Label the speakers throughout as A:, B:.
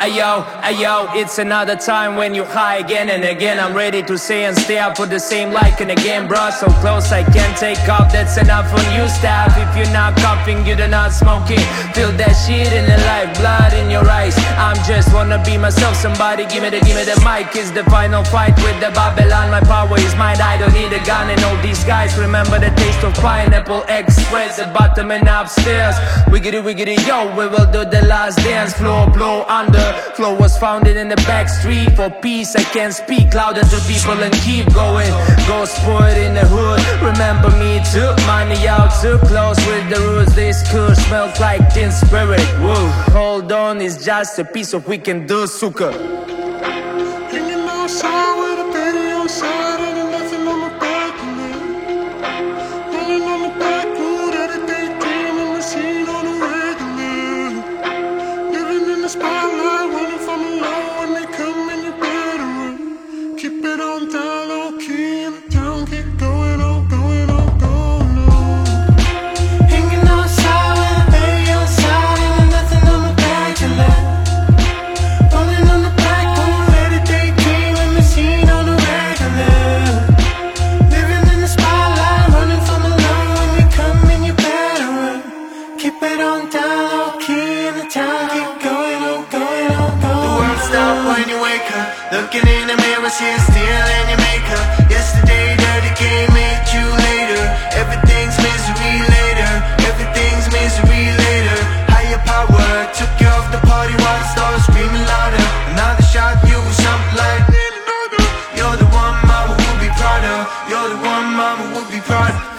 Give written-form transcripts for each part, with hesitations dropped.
A: ayo, ayo. It's another time when you high again and again. I'm ready to say and stay up for the same like and again, bro. So close I can't take off, that's enough on you, staff. If you're not coughing, you're not smoking. Feel that shit in the life, blood in your eyes. I'm just wanna be myself, somebody give me the mic. It's the final fight with the Babylon. My power is mine, I don't need a gun. And all these guys remember the taste of Pineapple Express, the bottom and upstairs. Wiggity wiggity yo, we will do the last dance. Floor blow under, flow was founded in the back street. For peace I can't speak louder to people and keep going. Ghost poet in the hood, remember me, took money out too close with the roots. This cool smells like tin spirit. Whoa, hold on, it's just a piece of we can do, suka.
B: Hanging outside with a baby on side and nothing on my back. Rolling on the backwood, everything dreaming, the scene on the regular. Living in the spotlight, running from the law. When they come in, you better run. Keep it on down, low key in the town, keep going on, going on, going on. Hanging outside with a baby on side and nothing on my back to let. Rolling on the backwood, everything dreaming, the scene on the regular. Living in the spotlight, running from the law. When they come in, you better run. Keep it on down, low key in the town, keep going on, going on, going on. The world stop when you wake up. Looking in the mirror, see it still in your makeup. Yesterday, dirty game, made you later. Everything's misery later. Everything's misery later. Higher power took you off the party while the stars screaming louder. Another shot, you was something like you're the one mama would be proud of. You're the one mama would be proud of.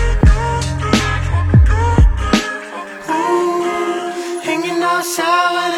B: Hanging outside.